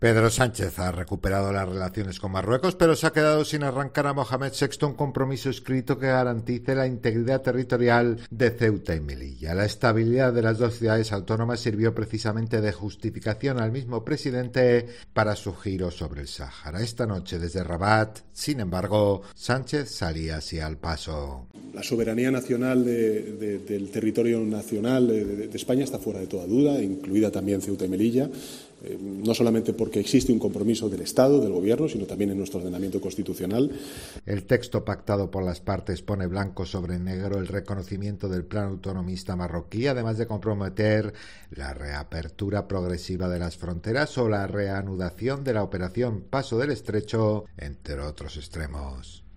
Pedro Sánchez ha recuperado las relaciones con Marruecos, pero se ha quedado sin arrancar a Mohamed VI un compromiso escrito que garantice la integridad territorial de Ceuta y Melilla. La estabilidad de las dos ciudades autónomas sirvió precisamente de justificación al mismo presidente para su giro sobre el Sáhara. Esta noche desde Rabat, sin embargo, Sánchez salía así al paso. La soberanía nacional del territorio nacional de España está fuera de toda duda, incluida también Ceuta y Melilla, no solamente porque existe un compromiso del Estado, del Gobierno, sino también en nuestro ordenamiento constitucional. El texto pactado por las partes pone blanco sobre negro el reconocimiento del plan autonomista marroquí, además de comprometer la reapertura progresiva de las fronteras o la reanudación de la operación Paso del Estrecho, entre otros extremos.